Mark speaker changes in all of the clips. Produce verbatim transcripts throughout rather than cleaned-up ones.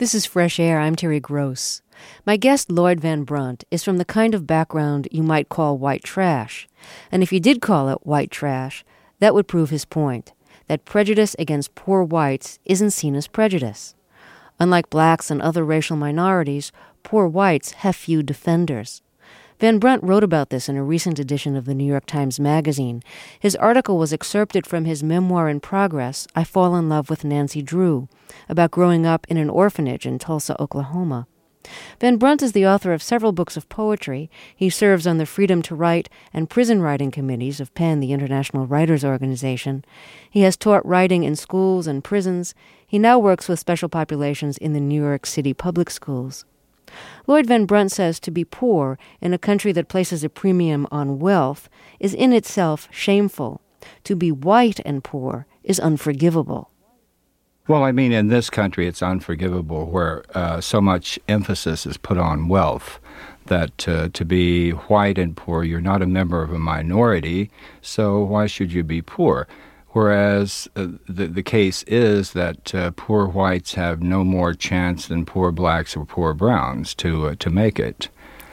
Speaker 1: This is Fresh Air. I'm Terry Gross. My guest, Lloyd Van Brunt, is from the kind of background you might call white trash. And if you did call it white trash, that would prove his point, that prejudice against poor whites isn't seen as prejudice. Unlike blacks and other racial minorities, poor whites have few defenders. Van Brunt wrote about this in a recent edition of the New York Times Magazine. His article was excerpted from his memoir in progress, I Fall in Love with Nancy Drew, about growing up in an orphanage in Tulsa, Oklahoma. Van Brunt is the author of several books of poetry. He serves on the Freedom to Write and Prison Writing Committees of PEN, the International Writers Organization. He has taught writing in schools and prisons. He now works with special populations in the New York City public schools. Lloyd Van Brunt says to be poor in a country that places a premium on wealth is in itself shameful. To be white and poor is unforgivable.
Speaker 2: Well, I mean, in this country, it's unforgivable where uh, so much emphasis is put on wealth that uh, to be white and poor, you're not a member of a minority, so why should you be poor? Whereas uh, the, the case is that uh, poor whites have no more chance than poor blacks or poor browns to uh, to make it.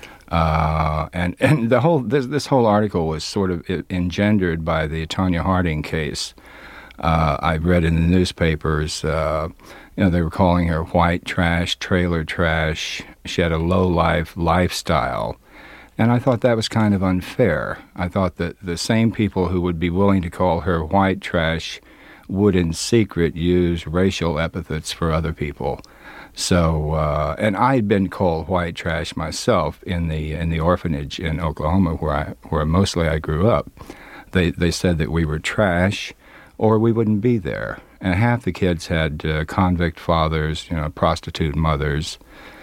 Speaker 2: Uh, and and the whole this, this whole article was sort of engendered by the Tonya Harding case. Uh, I read in the newspapers, uh, you know, they were calling her white trash, trailer trash. She had a low-life lifestyle. And I thought that was kind of unfair. I thought that the same people who would be willing to call her white trash would in secret use racial epithets for other people. So, uh, and I'd been called white trash myself in the in the orphanage in Oklahoma where I where mostly I grew up. They they said that we were trash or we wouldn't be there. And half the kids had uh, convict fathers, you know, prostitute mothers,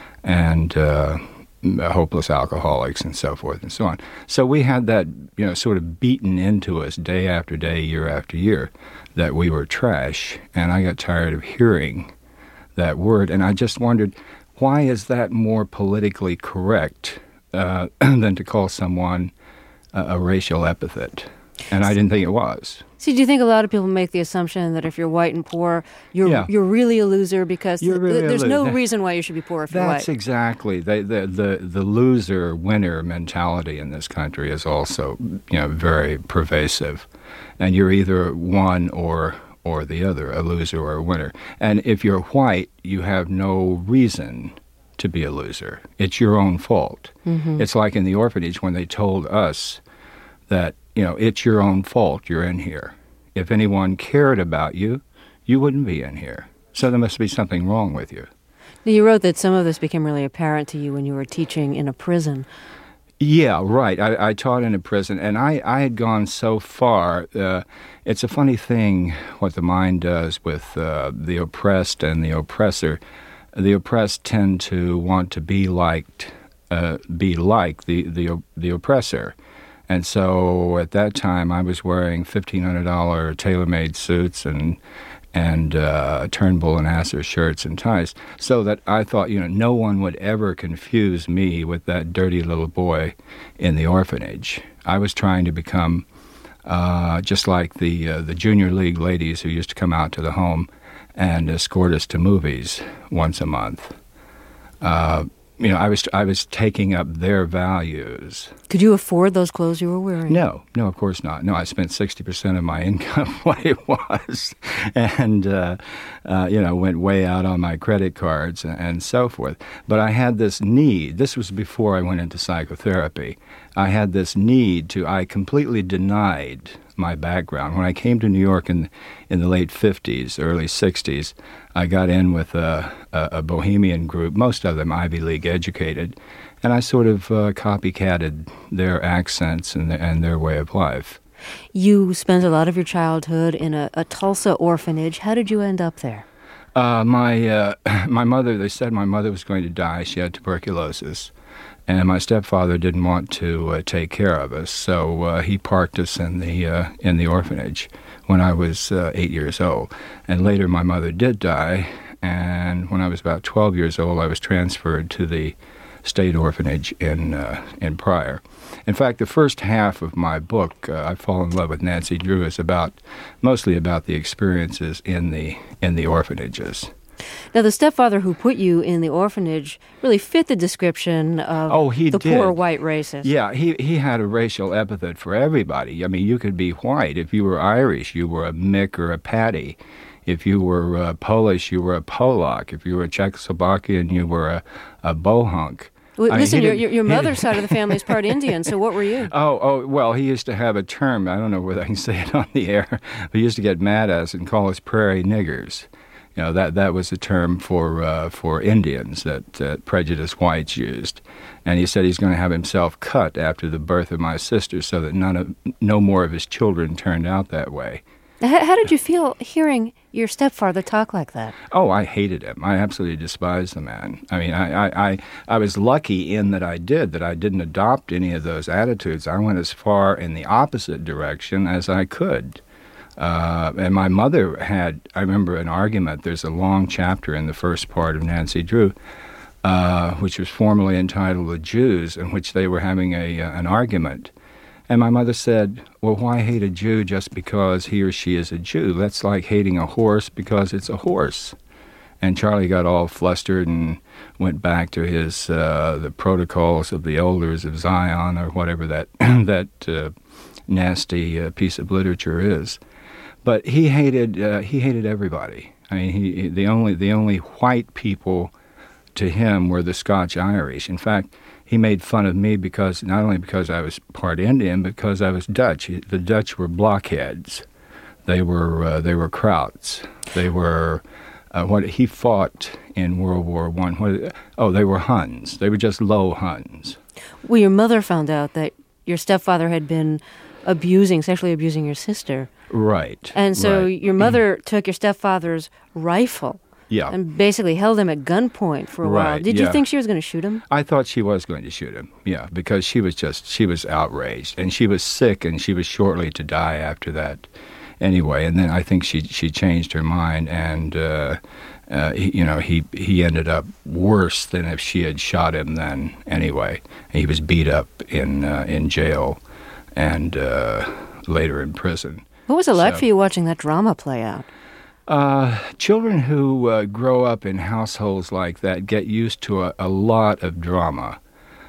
Speaker 2: and uh hopeless alcoholics and so forth and so on. So we had that, you know, sort of beaten into us day after day, year after year, that we were trash. And I got tired of hearing that word. And I just wondered, why is that more politically correct uh, than to call someone a, a racial epithet? And I didn't think it was.
Speaker 1: See, do you think a lot of people make the assumption that if you're white and poor, you're
Speaker 2: yeah.
Speaker 1: you're really a loser because th-
Speaker 2: really
Speaker 1: th- there's
Speaker 2: lo-
Speaker 1: no
Speaker 2: that,
Speaker 1: reason why you should be poor if you're white?
Speaker 2: That's exactly. They, the, the, the loser-winner mentality in this country is also, you know, very pervasive. And you're either one or or the other, a loser or a winner. And if you're white, you have no reason to be a loser. It's your own fault. Mm-hmm. It's like in the orphanage when they told us that, you know, it's your own fault you're in here. If anyone cared about you, you wouldn't be in here. So there must be something wrong with you.
Speaker 1: Now, you wrote that some of this became really apparent to you when you were teaching in a prison.
Speaker 2: Yeah, right. I, I taught in a prison, and I, I had gone so far. Uh, it's a funny thing what the mind does with uh, the oppressed and the oppressor. The oppressed tend to want to be liked, uh, be like the, the, the oppressor. And so at that time, I was wearing fifteen hundred dollars tailor-made suits and and uh, Turnbull and Asser shirts and ties, so that I thought, you know, no one would ever confuse me with that dirty little boy in the orphanage. I was trying to become uh, just like the uh, the junior league ladies who used to come out to the home and escort us to movies once a month. Uh, You know, I was I was taking up their values.
Speaker 1: Could you afford those clothes you were wearing?
Speaker 2: No, no, of course not. No, I spent sixty percent of my income what it was, and uh, uh, you know, went way out on my credit cards and, and so forth. But I had this need. This was before I went into psychotherapy. I had this need to. I completely denied my background. When I came to New York in in the late fifties, early sixties, I got in with a, a, a bohemian group, most of them Ivy League educated, and I sort of uh, copycatted their accents and, the, and their way of life.
Speaker 1: You spent a lot of your childhood in a, a Tulsa orphanage. How did you end up there?
Speaker 2: Uh, my uh, my mother, they said my mother was going to die. She had tuberculosis. And my stepfather didn't want to uh, take care of us, so uh, he parked us in the uh, in the orphanage when I was uh, eight years old. And later, my mother did die, and when I was about twelve years old, I was transferred to the state orphanage in uh, in Pryor. In fact, the first half of my book, uh, I Fall in Love with Nancy Drew, is about mostly about the experiences in the in the orphanages.
Speaker 1: Now, the stepfather who put you in the orphanage really fit the description of
Speaker 2: oh, he
Speaker 1: the
Speaker 2: did.
Speaker 1: poor white racist.
Speaker 2: Yeah, he, he had a racial epithet for everybody. I mean, you could be white. If you were Irish, you were a Mick or a Paddy. If you were uh, Polish, you were a Polak. If you were Czechoslovakian, you were a, a Bohunk.
Speaker 1: Well,
Speaker 2: I
Speaker 1: listen,
Speaker 2: mean,
Speaker 1: your,
Speaker 2: did,
Speaker 1: your, your mother's side of the family is part Indian, so what were you?
Speaker 2: Oh, oh, well, he used to have a term, I don't know whether I can say it on the air, but he used to get mad at us and call us prairie niggers. You know, that, that was a term for uh, for Indians that uh, prejudiced whites used. And he said he's going to have himself cut after the birth of my sister so that none of, no more of his children turned out that way.
Speaker 1: How, how did you feel hearing your stepfather talk like that?
Speaker 2: Oh, I hated him. I absolutely despised the man. I mean, I, I, I, I was lucky in that I did, that I didn't adopt any of those attitudes. I went as far in the opposite direction as I could. Uh, and my mother had, I remember an argument, there's a long chapter in the first part of Nancy Drew, uh, which was formerly entitled The Jews, in which they were having a uh, an argument. And my mother said, well, why hate a Jew just because he or she is a Jew? That's like hating a horse because it's a horse. And Charlie got all flustered and went back to his uh, the protocols of the elders of Zion or whatever that that uh, nasty uh, piece of literature is. But he hated uh, he hated everybody. I mean, he the only the only white people to him were the Scotch Irish. In fact, he made fun of me because not only because I was part Indian, but because I was Dutch. He, the Dutch were blockheads. They were uh, they were krauts. They were uh, what he fought in World War One. What, oh, they were Huns. They were just low Huns.
Speaker 1: Well, your mother found out that your stepfather had been abusing, sexually abusing your sister.
Speaker 2: Right.
Speaker 1: And so
Speaker 2: right.
Speaker 1: your mother took your stepfather's rifle
Speaker 2: yeah.
Speaker 1: and basically held him at gunpoint for a
Speaker 2: right,
Speaker 1: while. Did
Speaker 2: yeah.
Speaker 1: you think she was going to shoot him?
Speaker 2: I thought she was going to shoot him, yeah, because she was just, she was outraged. And she was sick, and she was shortly to die after that anyway. And then I think she, she changed her mind, and, uh, uh, he, you know, he, he ended up worse than if she had shot him then anyway. He was beat up in, uh, in jail and uh, later in prison.
Speaker 1: What was it like
Speaker 2: so,
Speaker 1: for you watching that drama play out?
Speaker 2: Uh, children who uh, grow up in households like that get used to a, a lot of drama,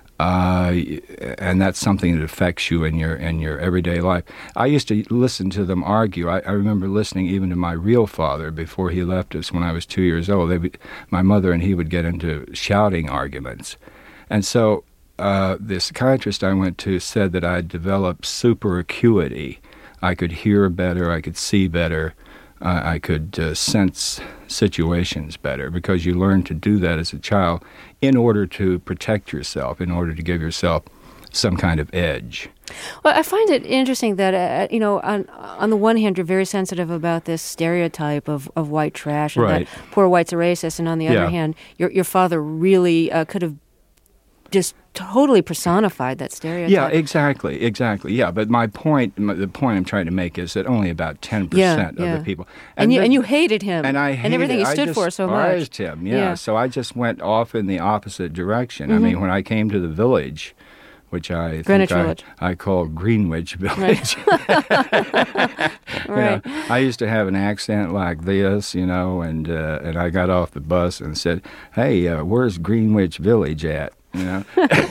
Speaker 2: uh, and that's something that affects you in your in your everyday life. I used to listen to them argue. I, I remember listening even to my real father before he left us when I was two years old. They would, my mother and he would get into shouting arguments, and so uh, the psychiatrist I went to said that I had developed super acuity. I could hear better, I could see better, uh, I could uh, sense situations better, because you learn to do that as a child in order to protect yourself, in order to give yourself some kind of edge.
Speaker 1: Well, I find it interesting that, uh, you know, on on the one hand, you're very sensitive about this stereotype of, of white trash and
Speaker 2: right.
Speaker 1: that poor whites are racist, and on the
Speaker 2: yeah.
Speaker 1: other hand, your your father really uh, could have just totally personified that stereotype.
Speaker 2: Yeah, exactly, exactly. Yeah, but my point, my, the point I'm trying to make is that only about ten percent
Speaker 1: yeah, yeah.
Speaker 2: of the people,
Speaker 1: and, and you the, and you hated him,
Speaker 2: and I hated,
Speaker 1: and everything he
Speaker 2: I
Speaker 1: stood for so much.
Speaker 2: I despised him. Yeah. yeah, so I just went off in the opposite direction.
Speaker 1: Mm-hmm.
Speaker 2: I mean, when I came to the village, which I
Speaker 1: Greenwich
Speaker 2: think
Speaker 1: Village.
Speaker 2: I, I called Greenwich Village.
Speaker 1: Right.
Speaker 2: You know, I used to have an accent like this, you know, and uh, and I got off the bus and said, "Hey, uh, where's Greenwich Village at?" You know,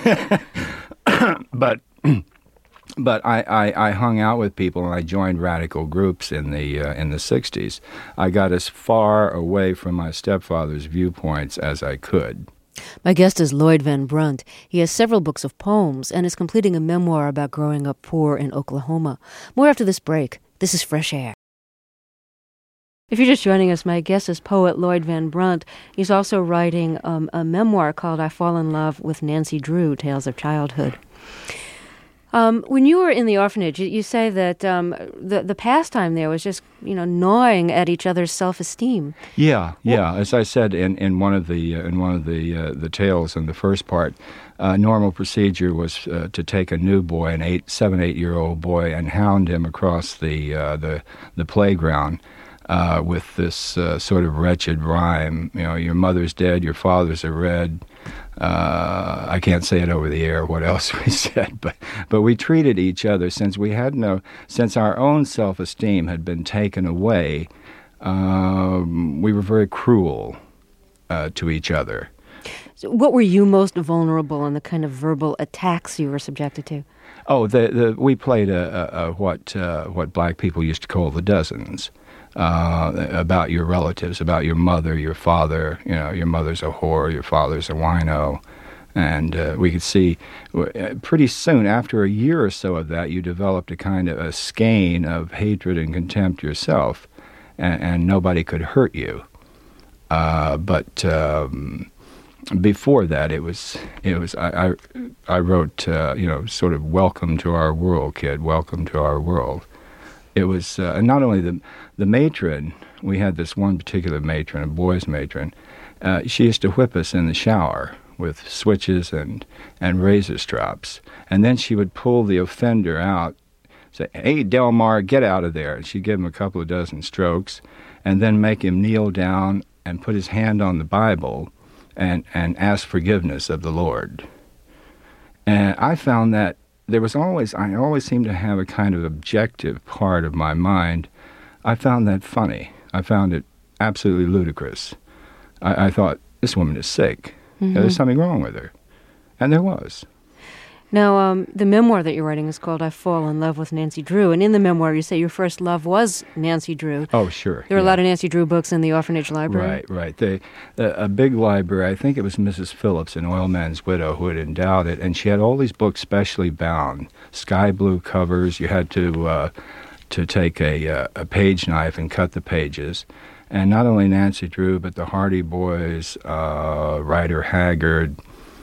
Speaker 2: but but I, I, I hung out with people, and I joined radical groups in the uh, in the sixties. I got as far away from my stepfather's viewpoints as I could.
Speaker 1: My guest is Lloyd Van Brunt. He has several books of poems and is completing a memoir about growing up poor in Oklahoma. More after this break. This is Fresh Air. If you're just joining us, my guest is poet Lloyd Van Brunt. He's also writing um, a memoir called I Fall in Love with Nancy Drew, Tales of Childhood. Um, when you were in the orphanage, you say that um, the the pastime there was just, you know, gnawing at each other's self-esteem.
Speaker 2: Yeah, yeah. As I said in, in one of the uh, in one of the uh, the tales in the first part, uh, normal procedure was uh, to take a new boy, an eight, seven, eight year old boy, and hound him across the uh, the the playground. Uh, with this uh, sort of wretched rhyme, you know, your mother's dead, your father's a red. Uh, I can't say it over the air, what else we said, but but we treated each other, since we had no, since our own self-esteem had been taken away, um, we were very cruel. uh, to each other.
Speaker 1: So what were you most vulnerable in the kind of verbal attacks you were subjected to?
Speaker 2: Oh, the, the, we played a, a, a what uh, what black people used to call the dozens, uh, about your relatives, about your mother, your father. You know, your mother's a whore, your father's a wino. And uh, we could see uh, pretty soon, after a year or so of that, you developed a kind of a skein of hatred and contempt yourself, and, and nobody could hurt you. Uh, but um, before that, it was it was I I, I wrote uh, you know sort of "Welcome to our world, kid. Welcome to our world." It was uh, and not only the the matron. We had this one particular matron, a boys' matron. Uh, she used to whip us in the shower with switches and, and razor strops. And then she would pull the offender out, say, "Hey, Delmar, get out of there." And she'd give him a couple of dozen strokes, and then make him kneel down and put his hand on the Bible and, and ask forgiveness of the Lord. And I found that there was always, I always seemed to have a kind of objective part of my mind. I found that funny. I found it absolutely ludicrous. I, I thought, this woman is sick. Mm-hmm. There's something wrong with her. And there was.
Speaker 1: Now, um, the memoir that you're writing is called I Fall in Love with Nancy Drew. And in the memoir, you say your first love was Nancy Drew.
Speaker 2: Oh, sure.
Speaker 1: There are
Speaker 2: yeah.
Speaker 1: a lot of Nancy Drew books in the orphanage library.
Speaker 2: Right, right. They, uh, a big library, I think it was Missus Phillips, an oilman's widow, who had endowed it. And she had all these books specially bound, sky blue covers. You had to, uh, to take a, uh, a page knife and cut the pages. And not only Nancy Drew, but the Hardy Boys, uh, Rider Haggard,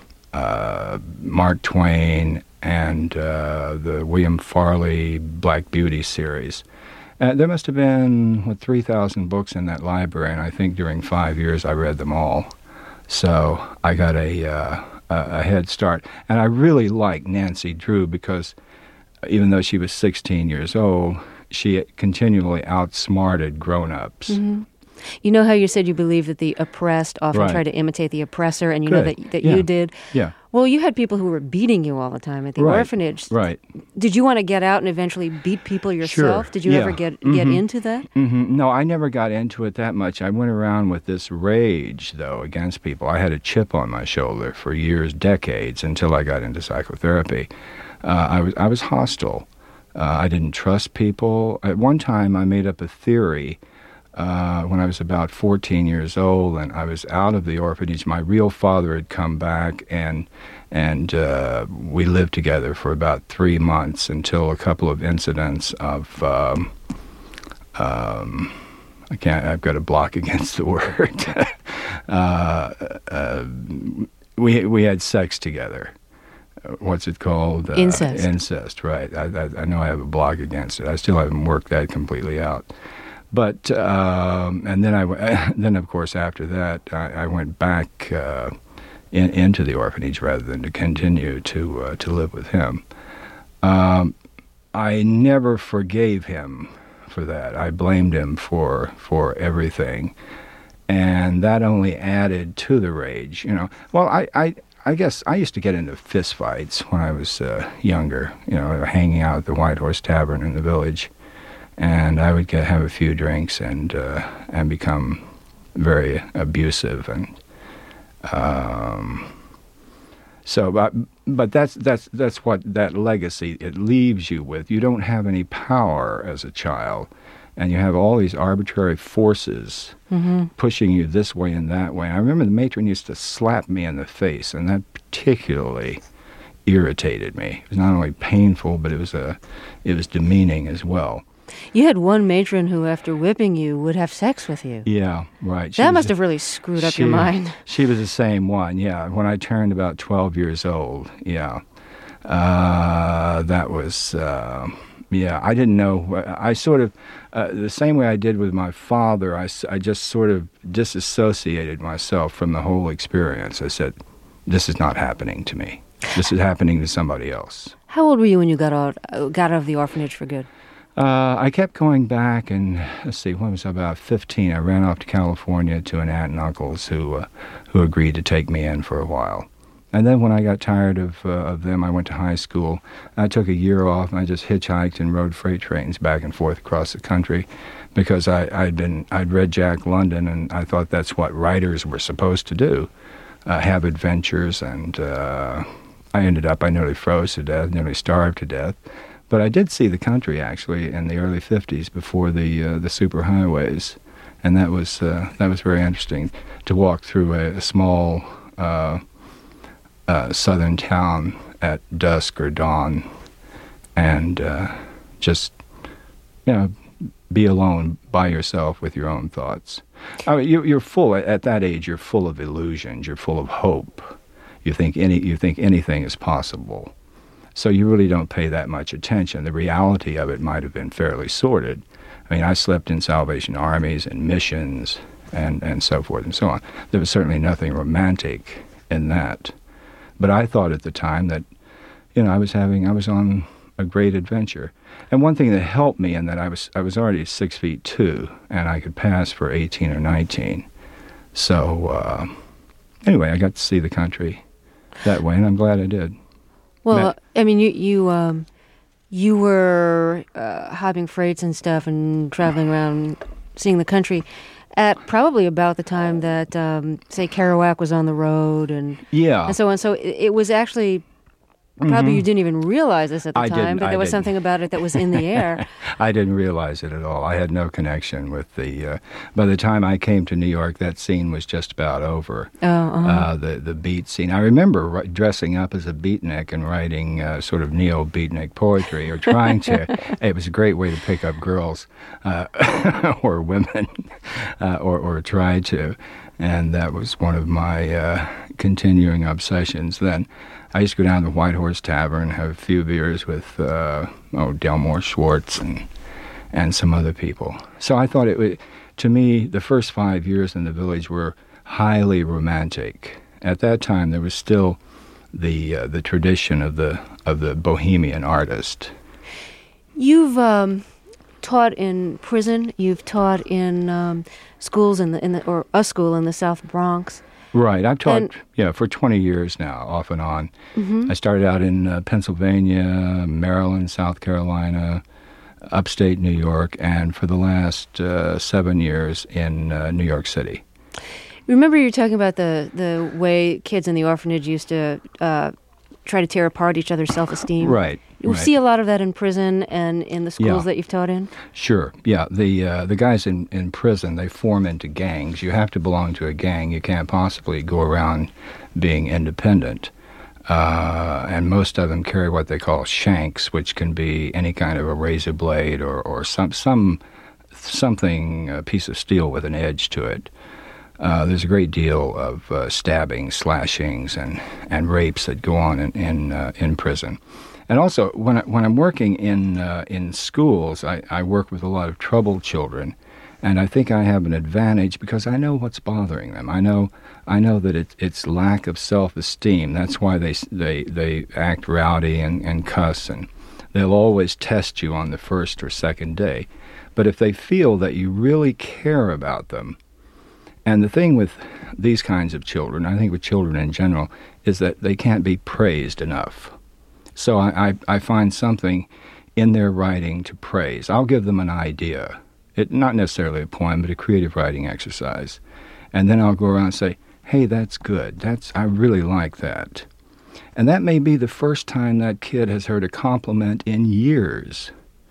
Speaker 2: uh, Mark Twain, and uh, the William Farley Black Beauty series. Uh, there must have been, what, three thousand books in that library, and I think during five years I read them all. So I got a, uh, a head start. And I really liked Nancy Drew because even though she was sixteen years old, she continually outsmarted grown-ups.
Speaker 1: Mm-hmm. You know how you said you believe that the oppressed often
Speaker 2: right.
Speaker 1: try to imitate the oppressor, and you
Speaker 2: Good.
Speaker 1: know that, that
Speaker 2: yeah.
Speaker 1: you did?
Speaker 2: Yeah.
Speaker 1: Well, you had people who were beating you all the time at the
Speaker 2: right.
Speaker 1: orphanage.
Speaker 2: Right.
Speaker 1: Did you want to get out and eventually beat people yourself?
Speaker 2: Sure.
Speaker 1: Did you
Speaker 2: yeah.
Speaker 1: ever get,
Speaker 2: mm-hmm.
Speaker 1: get into that?
Speaker 2: Mm-hmm. No, I never got into it that much. I went around with this rage, though, against people. I had a chip on my shoulder for years, decades, until I got into psychotherapy. Uh, I was I was hostile. Uh, I didn't trust people. At one time, I made up a theory uh, when I was about fourteen years old, and I was out of the orphanage. My real father had come back, and and uh, we lived together for about three months until a couple of incidents of um, um, I can't. I've got a block against the word. uh, uh, we we had sex together. What's it called? Uh,
Speaker 1: incest.
Speaker 2: Incest, right. I, I, I know I have a block against it. I still haven't worked that completely out. But, um, and then, I, then of course, after that, I, I went back uh, in, into the orphanage rather than to continue to, uh, to live with him. Um, I never forgave him for that. I blamed him for, for everything. And that only added to the rage, you know. Well, I... I I guess I used to get into fist fights when I was uh, younger, you know, hanging out at the White Horse Tavern in the village. And I would get, have a few drinks and uh, and become very abusive. And um, so, but, but that's, that's, that's what that legacy, it leaves you with. You don't have any power as a child. And you have all these arbitrary forces mm-hmm. pushing you this way and that way. I remember the matron used to slap me in the face, and that particularly irritated me. It was not only painful, but it was a, it was demeaning as well.
Speaker 1: You had one matron who, after whipping you, would have sex with you.
Speaker 2: Yeah, right.
Speaker 1: She that must have really screwed up
Speaker 2: she,
Speaker 1: your mind.
Speaker 2: She was the same one, yeah. When I turned about twelve years old, yeah. Uh, that was... Uh, Yeah, I didn't know. I sort of, uh, the same way I did with my father, I, I just sort of disassociated myself from the whole experience. I said, this is not happening to me. This is happening to somebody else.
Speaker 1: How old were you when you got out, got out of the orphanage for good?
Speaker 2: Uh, I kept going back, and let's see, when was I about fifteen? I ran off to California to an aunt and uncle's who, uh, who agreed to take me in for a while. and then when I got tired of uh, of them, I went to high school. I took a year off, and I just hitchhiked and rode freight trains back and forth across the country, because I, I'd been I'd read Jack London, and I thought that's what writers were supposed to do, uh, have adventures. And uh, I ended up I nearly froze to death, nearly starved to death. But I did see the country actually in the early fifties before the uh, the superhighways, and that was uh, that was very interesting to walk through a, a small uh, uh, southern town at dusk or dawn, and uh, just you know be alone by yourself with your own thoughts. I mean, you, you're full at that age. You're full of illusions. You're full of hope. You think any you think anything is possible. So you really don't pay that much attention. The reality of it might have been fairly sordid. I mean, I slept in Salvation Armies and missions and, and so forth and so on. There was certainly nothing romantic in that. But I thought at the time that, you know, I was having, I was on a great adventure. And one thing that helped me in that I was, I was already six feet two, and I could pass for eighteen or nineteen. So uh, anyway, I got to see the country that way, and I'm glad I did.
Speaker 1: Well,
Speaker 2: Matt?
Speaker 1: I mean, you you um, you were uh, hopping freights and stuff and traveling around, seeing the country, at probably about the time that, um, say, Kerouac was on the road and
Speaker 2: yeah,
Speaker 1: and so on. So it, it was actually probably
Speaker 2: mm-hmm.
Speaker 1: you didn't even realize this at the
Speaker 2: I
Speaker 1: time,
Speaker 2: didn't,
Speaker 1: but
Speaker 2: I
Speaker 1: there was
Speaker 2: didn't.
Speaker 1: something about it that was in the air.
Speaker 2: I didn't realize it at all. I had no connection with the. Uh, by the time I came to New York, that scene was just about over.
Speaker 1: Oh, uh-huh.
Speaker 2: uh, the the beat scene. I remember r- dressing up as a beatnik and writing uh, sort of neo-beatnik poetry, or trying to. It was a great way to pick up girls uh, or women, uh, or or try to, and that was one of my uh, continuing obsessions. Then I used to go down to the White Horse Tavern, have a few beers with uh, oh Delmore Schwartz and and some other people. So I thought it would. To me, the first five years in the village were highly romantic. At that time, there was still the uh, the tradition of the of the bohemian artist.
Speaker 1: You've um, taught in prison. You've taught in um, schools in the in the or a school in the South Bronx.
Speaker 2: Right. I've taught
Speaker 1: And-
Speaker 2: yeah for twenty years now, off and on.
Speaker 1: Mm-hmm.
Speaker 2: I started out in uh, Pennsylvania, Maryland, South Carolina, upstate New York, and for the last uh, seven years in uh, New York City.
Speaker 1: Remember you were talking about the, the way kids in the orphanage used to uh, try to tear apart each other's self-esteem?
Speaker 2: Right.
Speaker 1: You
Speaker 2: right.
Speaker 1: see a lot of that in prison and in the schools
Speaker 2: Yeah.
Speaker 1: that you've taught in?
Speaker 2: Sure. Yeah. The uh, the guys in, in prison, they form into gangs. You have to belong to a gang. You can't possibly go around being independent. Uh, and most of them carry what they call shanks, which can be any kind of a razor blade or, or some some something, a piece of steel with an edge to it. Uh, there's a great deal of uh, stabbings, slashings, and, and rapes that go on in in, uh, in prison. And also, when I, when I'm working in uh, in schools, I, I work with a lot of troubled children, and I think I have an advantage because I know what's bothering them. I know I know that it, it's lack of self-esteem. That's why they they they act rowdy and, and cuss, and they'll always test you on the first or second day. But if they feel that you really care about them, and the thing with these kinds of children, I think with children in general, is that they can't be praised enough. So I, I, I find something in their writing to praise. I'll give them an idea, it, not necessarily a poem, but a creative writing exercise. And then I'll go around and say, hey, that's good. That's I really like that. And that may be the first time that kid has heard a compliment in years.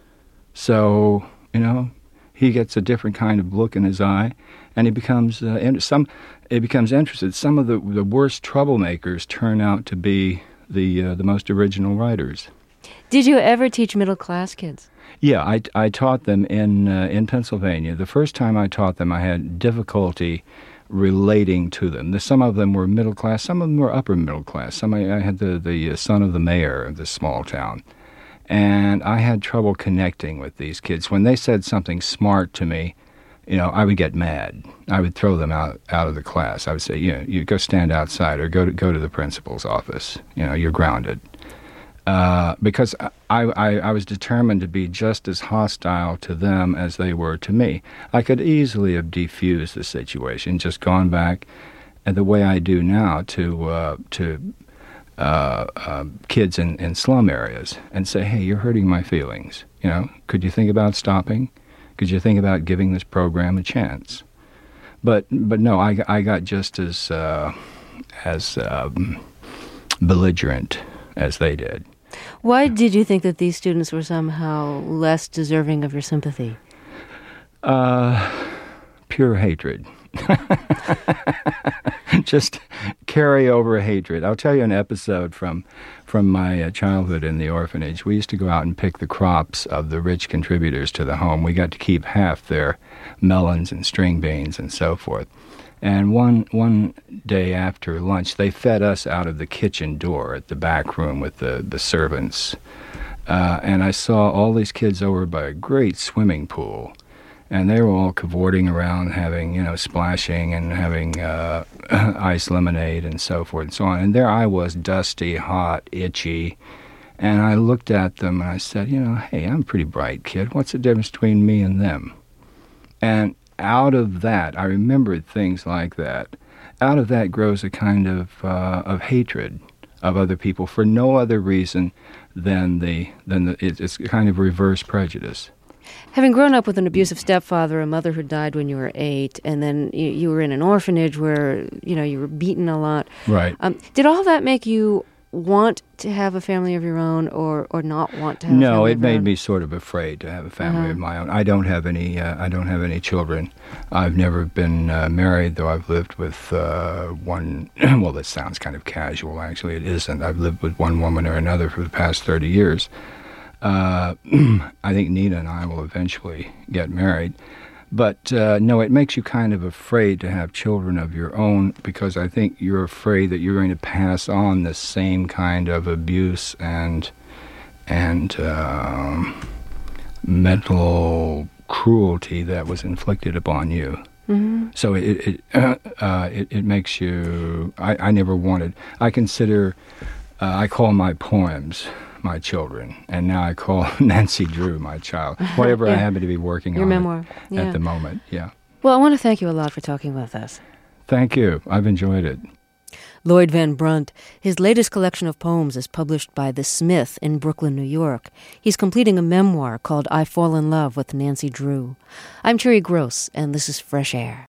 Speaker 2: So, you know, he gets a different kind of look in his eye, and he becomes uh, in, some. It becomes interested. Some of the the worst troublemakers turn out to be the uh, the most original writers.
Speaker 1: Did you ever teach middle-class kids?
Speaker 2: Yeah, I, I taught them in uh, in Pennsylvania. The first time I taught them, I had difficulty relating to them. The, some of them were middle class, some of them were upper middle class. Some I, I had the the son of the mayor of this small town, and I had trouble connecting with these kids. When they said something smart to me, you know, I would get mad. I would throw them out, out of the class. I would say, you know, you go stand outside or go to go to the principal's office. You know, you're grounded. Uh, because I, I, I was determined to be just as hostile to them as they were to me. I could easily have defused the situation, just gone back, and the way I do now, to uh, to uh, uh, kids in, in slum areas and say, hey, you're hurting my feelings. You know, could you think about stopping? Could you think about giving this program a chance? But but no, I, I got just as uh, as um, belligerent as they did.
Speaker 1: Why did you think that these students were somehow less deserving of your sympathy?
Speaker 2: Uh, pure hatred. Just carry over hatred. I'll tell you an episode from from my uh, childhood in the orphanage. We used to go out and pick the crops of the rich contributors to the home. We got to keep half their melons and string beans and so forth. And one one day after lunch, they fed us out of the kitchen door at the back room with the, the servants. Uh, and I saw all these kids over by a great swimming pool. And they were all cavorting around, having, you know, splashing and having uh, ice lemonade and so forth and so on. And there I was, dusty, hot, itchy. And I looked at them and I said, you know, hey, I'm a pretty bright kid. What's the difference between me and them? And out of that, I remembered things like that. Out of that grows a kind of uh, of hatred of other people for no other reason than the than the, it's kind of reverse prejudice.
Speaker 1: Having grown up with an abusive stepfather, a mother who died when you were eight, and then you, you were in an orphanage where, you know, you were beaten a lot.
Speaker 2: Right.
Speaker 1: Um, did all that make you want to have a family of your own, or, or not want to have
Speaker 2: no,
Speaker 1: a family
Speaker 2: it
Speaker 1: of your
Speaker 2: made
Speaker 1: own?
Speaker 2: me sort of afraid to have a family
Speaker 1: Uh-huh.
Speaker 2: of my own. I don't have any. Uh, I don't have any children. I've never been uh, married, though I've lived with uh, one. Well, this sounds kind of casual. Actually, it isn't. I've lived with one woman or another for the past thirty years. Uh, I think Nina and I will eventually get married. But uh, no, it makes you kind of afraid to have children of your own, because I think you're afraid that you're going to pass on the same kind of abuse and and um, mental cruelty that was inflicted upon you.
Speaker 1: Mm-hmm.
Speaker 2: So it it, uh, uh, it it makes you. I, I never wanted. I consider. Uh, I call my poems my children, and now I call Nancy Drew my child. Whatever
Speaker 1: Yeah.
Speaker 2: I happen to be working
Speaker 1: Your
Speaker 2: on
Speaker 1: memoir.
Speaker 2: at,
Speaker 1: Yeah.
Speaker 2: at the moment. Yeah.
Speaker 1: Well, I want to thank you a lot for talking with us.
Speaker 2: Thank you. I've enjoyed it.
Speaker 1: Lloyd Van Brunt. His latest collection of poems is published by The Smith in Brooklyn, New York. He's completing a memoir called I Fall in Love with Nancy Drew. I'm Terry Gross, and this is Fresh Air.